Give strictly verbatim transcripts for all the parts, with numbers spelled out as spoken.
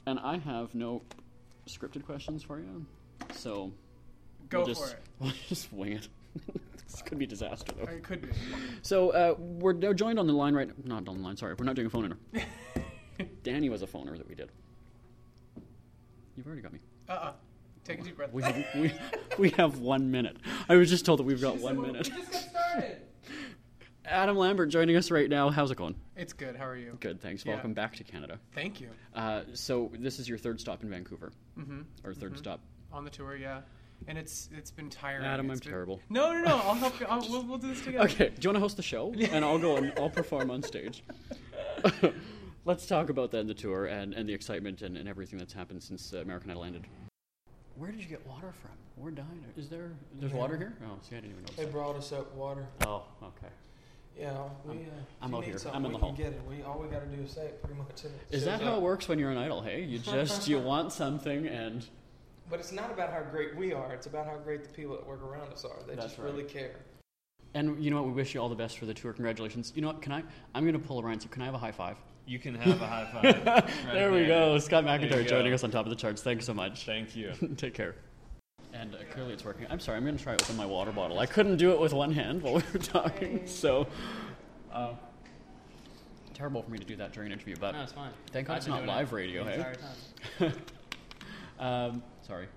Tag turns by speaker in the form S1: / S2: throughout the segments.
S1: and I have no scripted questions for you, so
S2: Go
S1: we'll
S2: for
S1: just,
S2: it.
S1: We'll just wing it. This could be a disaster, though.
S2: It could be.
S1: So uh, we're now joined on the line right... Not on the line, sorry. We're not doing a phone inter. Danny was a phoner that we did. You've already got me.
S2: Uh-uh. Take a deep breath.
S1: We have, we, we have one minute. I was just told that we've got one minute.
S2: We just got started.
S1: Adam Lambert joining us right now. How's it going?
S2: It's good. How are you?
S1: Good, thanks.
S2: Yeah.
S1: Welcome back to Canada.
S2: Thank you.
S1: Uh, so this is your third stop in Vancouver.
S2: Mm-hmm.
S1: Or third
S2: mm-hmm.
S1: stop.
S2: On the tour, yeah. And it's it's been tiring.
S1: Adam,
S2: It's
S1: I'm
S2: been...
S1: terrible.
S2: No, no, no. I'll help you. I'll, we'll, we'll do this together.
S1: Okay, do you want to host the show? And I'll go and I'll perform on stage. Let's talk about then the tour and, and the excitement and, and everything that's happened since uh, American Idol ended. Where did you get water from? We're dying. Is there... There's
S3: Yeah.
S1: water here? Oh, see, I didn't even know.
S3: They brought us up water.
S1: Oh, okay.
S3: Yeah, we, uh,
S1: I'm-
S3: if
S1: I'm
S3: you
S1: out
S3: need
S1: here.
S3: something,
S1: I'm in
S3: we
S1: the
S3: can
S1: hall.
S3: get it. We, all we got to do is say it pretty much. And it
S1: Is that
S3: shows
S1: how
S3: up.
S1: it works when you're an idol, hey? You just... you want something and...
S3: But it's not about how great we are. It's about how great the people that work around us are. They
S1: That's
S3: just
S1: right.
S3: really care.
S1: And you know what? We wish you all the best for the tour. Congratulations. You know what? Can I... I'm going to pull around. So can I have a high five?
S4: You can have a high five. Right
S1: There we go. Scott
S4: There
S1: McIntyre
S4: you
S1: joining
S4: go.
S1: us on top of the charts. Thanks so much.
S4: Thank you.
S1: Take care. And uh, clearly it's working. I'm sorry, I'm going to try it with my water bottle. I couldn't do it with one hand while we were talking, so... Uh, terrible for me to do that during an interview, but
S5: No, it's fine.
S1: thank God
S5: I've
S1: it's
S5: been
S1: not
S5: doing
S1: live
S5: it
S1: radio,
S5: the
S1: hey?
S5: entire time.
S1: um, sorry.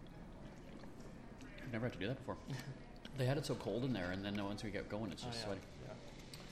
S1: I've never had to do that before. They had it so cold in there, and then once we get going, it's
S5: Oh,
S1: just
S5: yeah.
S1: sweaty.